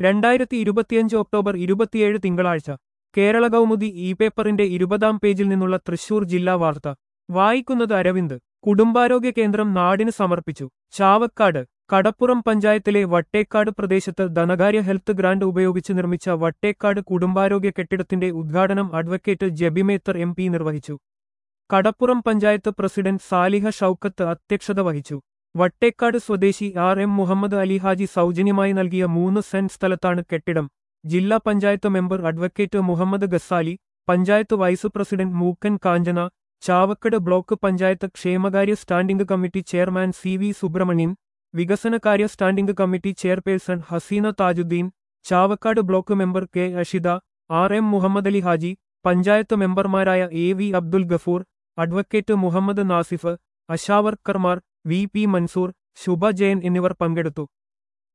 2025 October 27 തിങ്കളാഴ്ച Kerala Kaumudi E പേപ്പറിന്റെ 20-ാം പേജിൽ നിന്നുള്ള തൃശൂർ ജില്ലാ വാർത്ത വായിക്കുന്നത് അരവിന്ദ്. കുടുംബാരോഗ്യ കേന്ദ്രം നാടിന് സമർപ്പിച്ചു. ചാവക്കാട്. കടപ്പുറം പഞ്ചായത്തിലെ വട്ടേക്കാട് പ്രദേശത്ത് ധനകാര്യ ഹെൽത്ത് ഗ്രാന്റ് ഉപയോഗിച്ച് നിർമ്മിച്ച വട്ടേക്കാട് കുടുംബാരോഗ്യ കെട്ടിടത്തിന്റെ ഉദ്ഘാടനം അഡ്വക്കേറ്റ് ജബിമേത്തർ എം പി നിർവഹിച്ചു. കടപ്പുറം പഞ്ചായത്ത് പ്രസിഡന്റ് സാലിഹ ഷൌക്കത്ത് അധ്യക്ഷത വഹിച്ചു. വട്ടേക്കാട് സ്വദേശി ആർ എം മുഹമ്മദ് അലി ഹാജി സൗജന്യമായി നൽകിയ 3 സെന്റ് സ്ഥലത്താണ് കെട്ടിടം. ജില്ലാ panchayat member advocate Muhammad Ghazali, panchayat vice president Mookkan Kanchana, Chavakkad block panchayat ക്ഷേമകാര്യ standing committee chairman C V Subrahmanyan, വികസനകാര്യ standing committee chairperson Haseena Thajudheen, Chavakkad block member K Ashitha, R M Muhammad Ali Haji, panchayat മെമ്പർമാരായ A V Abdul Gafoor, advocate Muhammad Nasif, ആശാവർക്കർമാർ V P Mansoor, Shubha Jayan എന്നിവർ പങ്കെടുത്തു.